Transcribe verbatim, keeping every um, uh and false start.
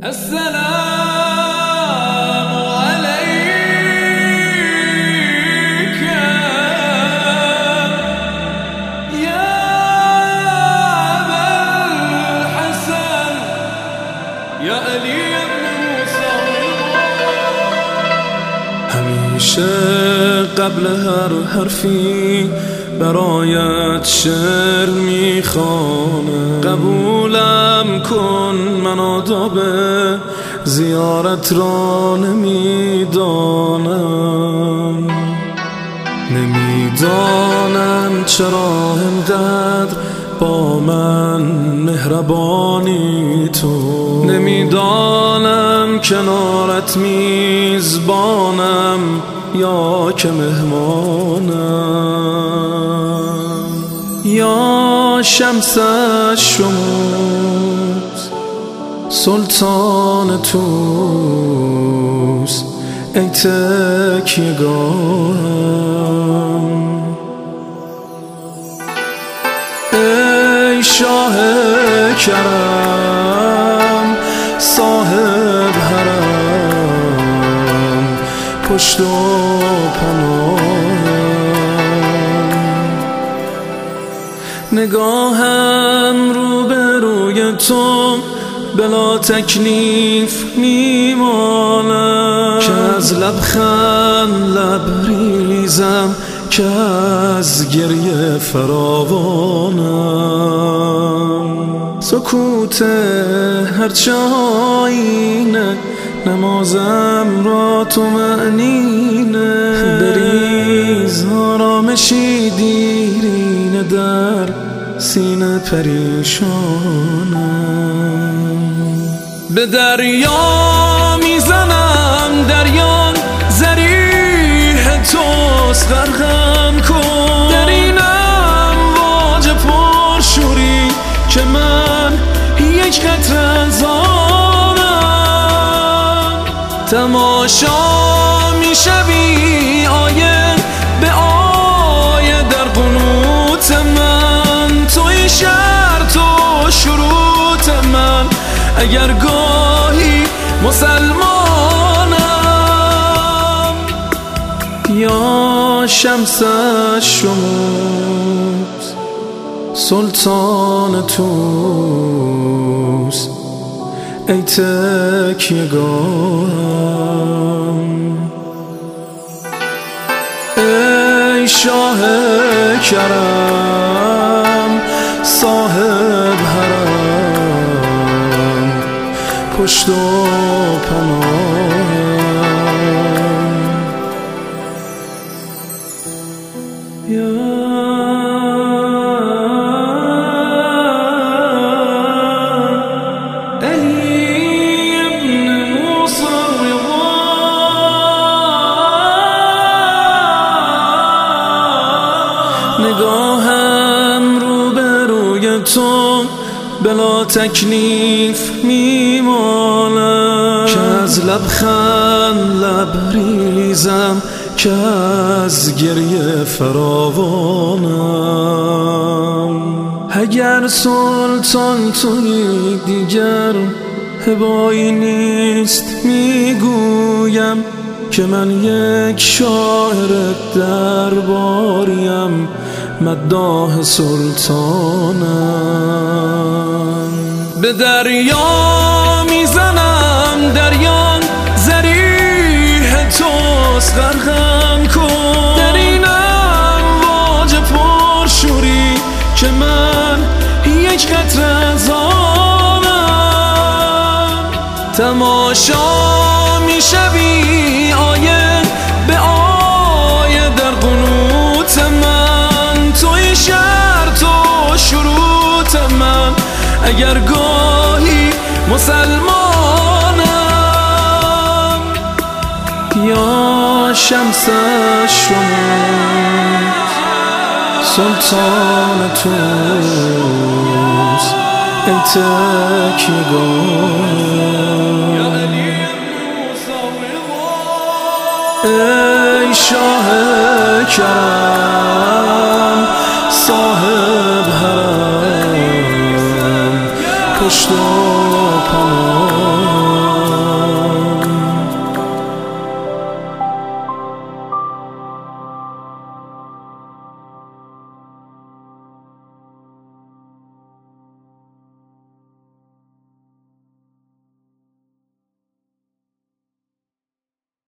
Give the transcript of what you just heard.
السلام عليك يا أبا الحسن يا علي بن موسى. همیشه قبل هر حرفی برایت شعر میخوانم. قبولم کن، من آداب زیارت را نمیدانم. نمیدانم چرا اینقدر با من مهربانی تو. نمیدانم کنارت میزبانم یا که مهمانم. یا شمس الشموس سلطان توس ای تکیه‌گاهم. ای شاه کرم صاحب حرم پشت و پناهم. نگاهم رو به روی تو بلا تکلیف میمانم. که از لبخند لبریزم، که از گریه فراوانم. سکوت هرچه آینه نمازم را تو معنینه. بریز آرامشی دیرینه در سینه پریشانم. به دریا میزنم دریان زریح توست غرقم کن. در این امواج پرشوری که من یک قطره از آبم. تماشا میشوی آیه به آیه در قنوت من. توی شرط و شروط من، اگر گاهی مسلمانم. یا شمس الشموس سلطان توس ای تکیه‌گاهم. ای شاه کرم صاحب حرم پشت و پناهم. یا نگاهم رو به روی تو بلا تکلیف میمانم. که از لبخند لبریزم، که از گریه فراوانم. اگر سلطان تویی دیگر هبایی نیست میگویم. که من یک شاعر درباریم مداح سلطانم. به دریا میزنم دریان زریح توست غرقم کن. در این امواج پرشوری که من یک قطره از آبم. تماشا میشوی آیه به آیه در قنوت من. توی شرط و شروط من، اگر گاهی مسلمانم. یا شمس الشموس سلطان توس ای تکیه‌گاهم. ای شاه کرم صاحب حرم پشت و پناه.